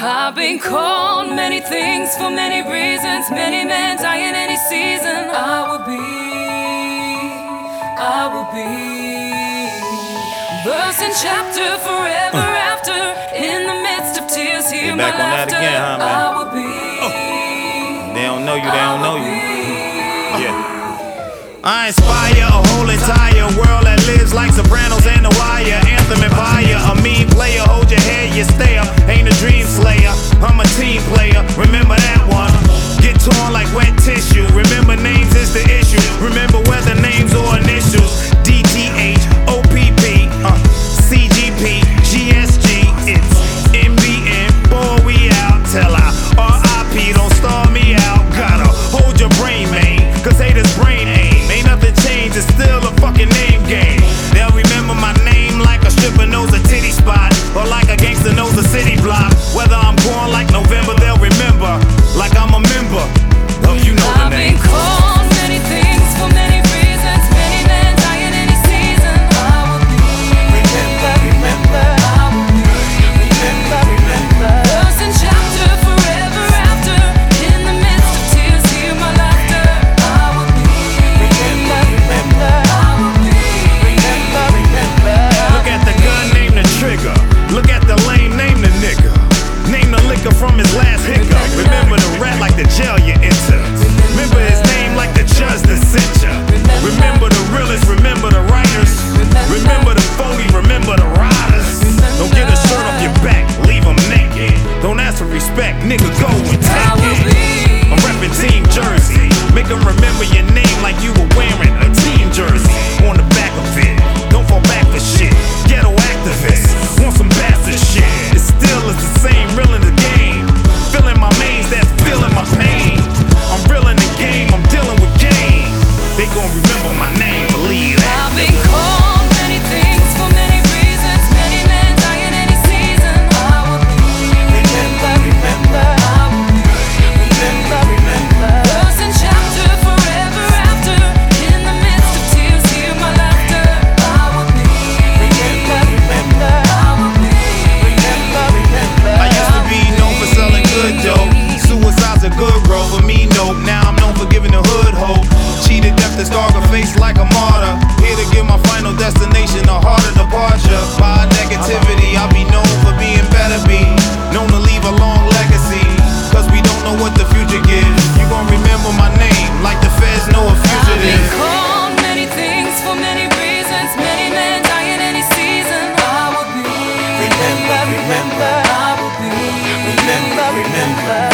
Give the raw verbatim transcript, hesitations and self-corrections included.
I've been called many things for many reasons. Many men die in any season. I will be, I will be verse and chapter forever uh. after. In the midst of tears, hear my laughter. Again, huh, man? I will be. Oh. They don't know you, they don't know you. Yeah. I inspire a whole entire world that lives like Sopranos and The Wire. Anthem and fire, a mean player, hold your head, you stay up. Ain't a dream slayer, I'm a team player. Remember that one? Get torn like wet tissue. Remember names is the issue. Remember whether names or initials. D T H, O P P, uh, C G P, G S G. It's M B N, boy we out. Tell I R I P, don't star me out. Gotta hold your brain, man, cause haters brain aim. Ain't nothing changed, it's still a fucking name game. They'll remember my name like a stripper knows a titty spot, or like a gangster knows a city block. Whether I'm born like November, they'll remember like I'm a member of, you know, the name. I've been called many things for many reasons. Many men die in any season. I will be. Remember, remember. I will be. Remember, remember. Verse and chapter forever after. In the midst of tears, hear my laughter. I will be. Remember, remember. I will be. Remember, remember. Look at the gun, name the trigger. Look at the lame, name the nigga. Name the liquor from his last hiccup. Remember the rat like the jail you enter. Remember his name like the judge that sent ya. Remember the realest, remember the writers. Remember the phony, remember the riders. Don't get a shirt off your back, leave them naked. Don't ask for respect, nigga, go and take it. I'm reppin' Team Jersey. Make them remember your name like you were wearing a team jersey. On the back of it, don't fall back for shit. Ghetto activists, want some bastard shit. It still is the same, real in the game. Feeling my mains, that's feeling my pain. I'm real in the game, I'm dealing with game. They gon' remember my name, believe that. I've been called many things for many reasons. Many men die in any season. I will be. Remember, remember. I will be. Remember, remember. Verse and chapter forever after. In the midst of tears, hear my laughter. I will be. Remember, remember. I will be. Remember, remember. I used to be known for selling good dope. Suicide's a good road for me, nope. Now I'm known for giving the hood hope. Cheated death to scar a face like a martyr. Here to give my final destination a harder departure. By negativity, I'll be known for being better be. Known to leave a long legacy, cause we don't know what the future gives. You gon' remember my name like the feds know a I've fugitive. been called many things for many reasons. Many men die in any season. I will be. Remember, remember. I will be. Remember, remember.